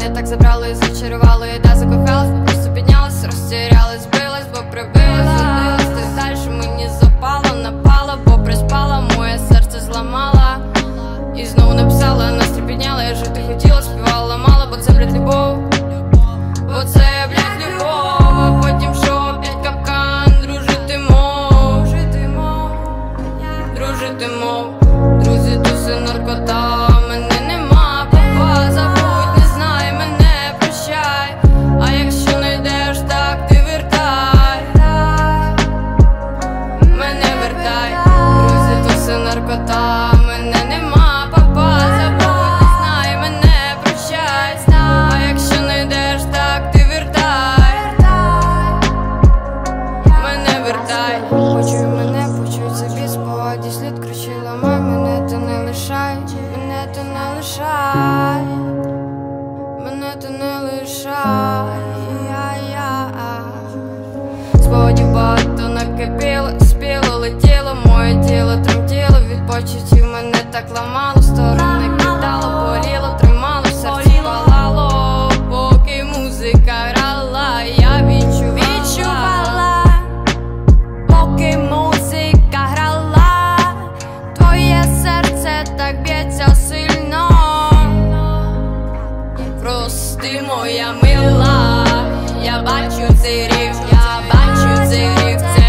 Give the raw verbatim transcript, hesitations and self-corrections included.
мене так забрало і зачарувало, я да закохалась, просто піднялась, розтірялась, збилась, бо прибилась, зудилась, ти дальше мені запало, напало, бо приспала, моє серце зламала. І знову написала, настрій підняла, я жити хотіла, співала мало, бо це, блядь, любов, бо це, блядь, любов. А потім що, опять капкан, дружити мов, дружити мов, друзі, туси, наркота, мене нема, папа, забудь, не знай, мене прощай, а якщо не йдеш, так ти вертай, мене вертай, друзі, туси, наркота, мене нема, папа, забудь, не знай, мене прощай, а якщо не йдеш, так ти вертай, мене вертай. Почуй мене, почуй собі спогаді слід, кричила, май, мене ти не лишай, мене ти не лишай, мене ти не лишай, спогадів багато накипіло, спіло, летіло, моє тіло тремтіло, від почуттів мене так ламало, сторони кидало, боліло, тримало, серце палало, поки музика грала, я відчувала, відчувала, поки музика грала, твоє серце так б'ється сильно, прости, моя мила, я бачу цей риф, я бачу цей риф,